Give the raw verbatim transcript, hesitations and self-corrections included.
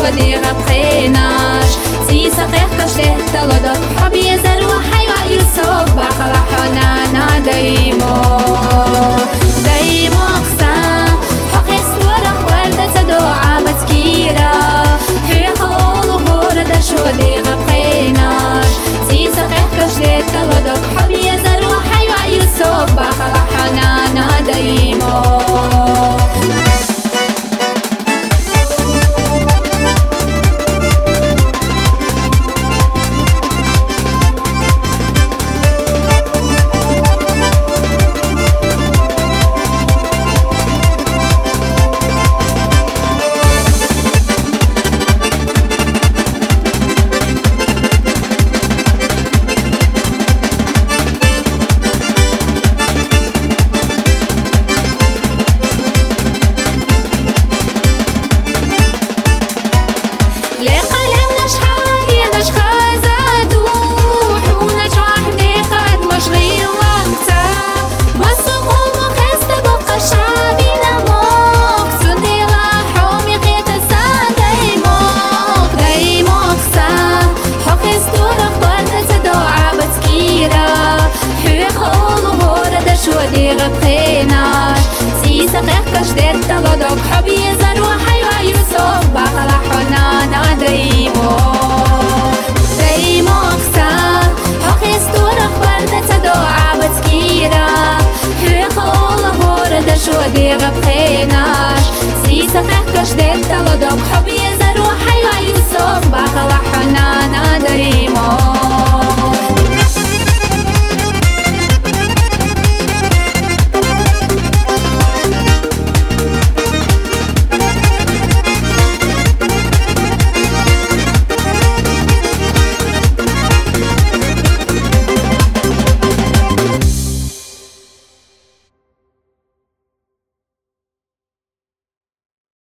وديغ بخيناش سي سقيق كشته تلودك حبي زرو حيوة يوسف بخلا حنانا دايمو دايمو أقسام حقي سورة وردة تدعى بتكيرا حيق أولو دش وديغ بخيناش سي سقيق كشته تلودك حبي زرو حيوة يوسف بخلا حنانا دايمو وديغ بخيناش سي سقيق كشدت تلودك حبي زرو حيوة يوسف بخلا حنانا دايمو دايمو أقسام حقي ستورك وردة تدعى بتكيرا حيق أوله وردش وديغ بخيناش سي سقيق كشدت تلودك حبي